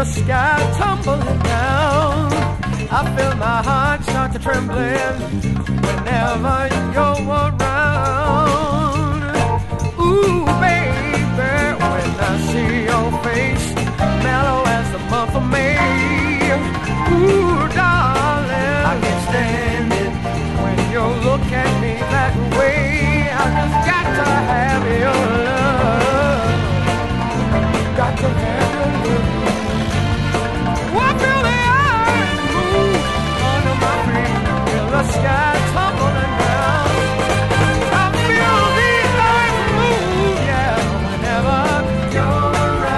sky tumbling down. I feel my heart start to trembling whenever you're around. Ooh, baby, when I see your face, mellow as the month of May. Ooh, darling, I can't stand it when you look at me that way. I just got to have your love. Got to have your love. I feel the earth move under my feet. Feel the sky tumbling down. I feel the earth move, yeah, whenever you're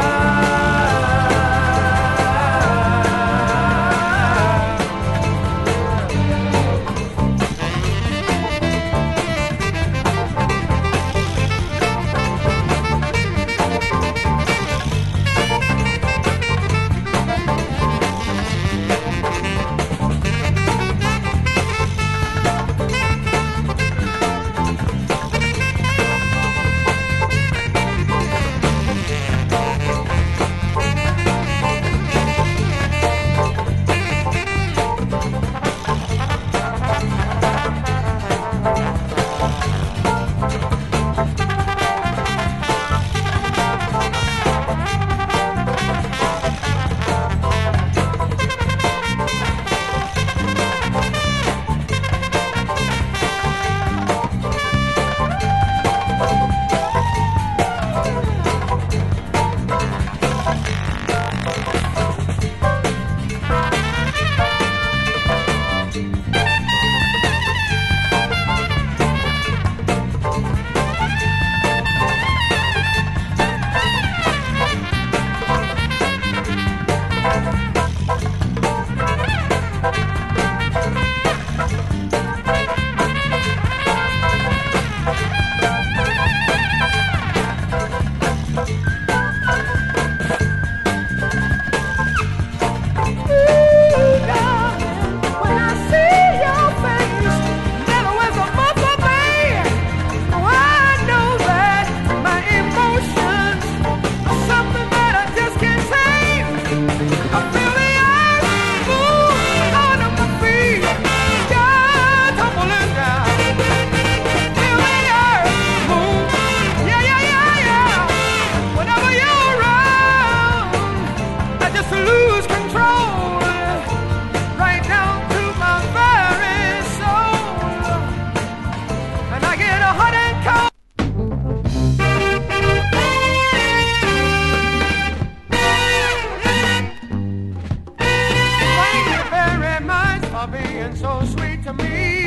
being so sweet to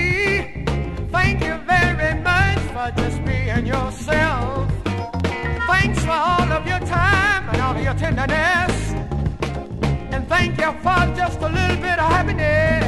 me. Thank you very much for just being yourself. Thanks for all of your time and all of your tenderness. And thank you for just a little bit of happiness.